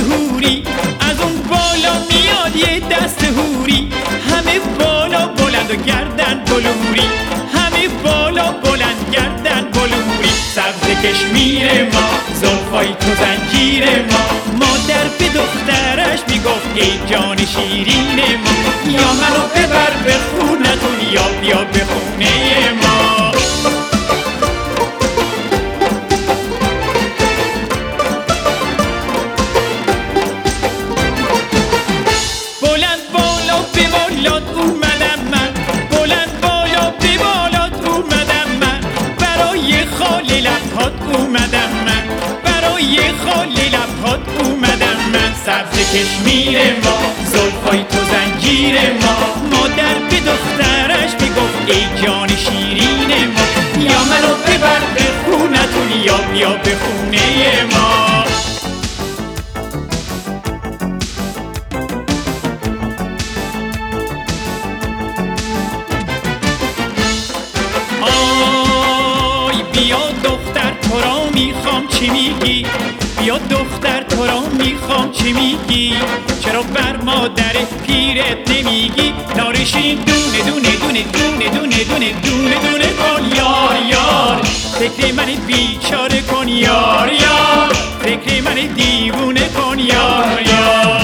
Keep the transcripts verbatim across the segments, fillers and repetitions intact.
هوری، از اون بالا میاد یه دست هوری. همه بالا بلند و گردن بلوری، همه بالا بلند گردن بلوری. سبز کشمیر ما، زلفای تو زنجیر ما، مادر به دخترش میگفت ای جان شیرین ما. یا منو ببر به خونتون یا بیا به خونه ما. بلند بالا به بالات اومدم من، بلند بالا به بالات اومدم من، برای خالی لبهات اومدم من، برای خالی لبهات اومدم من. سبز کشمیر ما، زلفای تو زنجیر ما، مادر به دخترش میگفت ای جان شیرین ما. یا منو ببر به خونتون یا بیا به خونه ما. بیا دختر تو را میخوام چی میگی، بیا دختر تو را میخوام چی میگی. چرا بر مادر پیرت نمیگی، نارشین دونه دونه دونه دونه دونه دونه دونه دونه کن یار یار. فکر من بیچاره کن یار یار، فکر من دیوونه کن یار یار.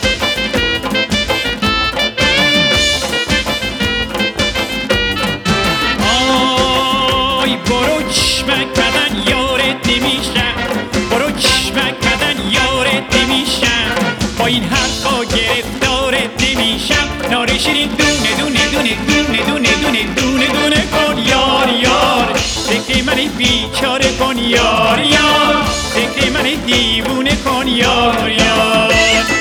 برو چشمک بدن یارت نمیشم، برو چشمک بدن یارت نمیشم، با این حرفا گرفتارت نمیشم. نارشین دونه دونه دونه دونه دونه دونه دونه دونه کن یار یار، فکر من بیچاره کن یار یار، فکر من دیوونه کن یار یار.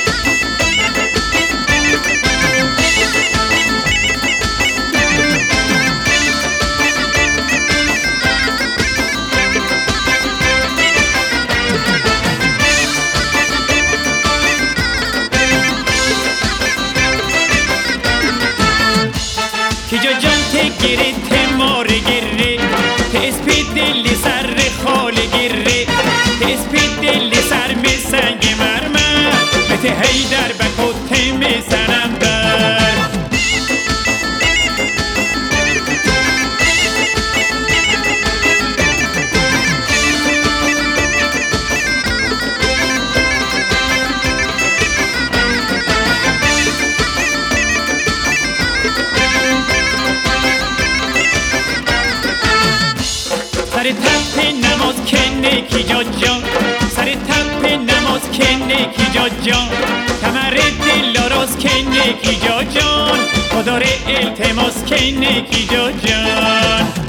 که جا جان ته گره ته ماره گره، ته اسپی دل سر خاله گره، ته اسپی دل سر می سنگ مرمر، ته هیدر بکو ته می سنم بر. سر تپ نماز کنه کی جا جان، سر تپ نماز کنه کی جا جان، کمر دل آراز کنه کی جا جان، خدا ره التماس کنه کی جا جان.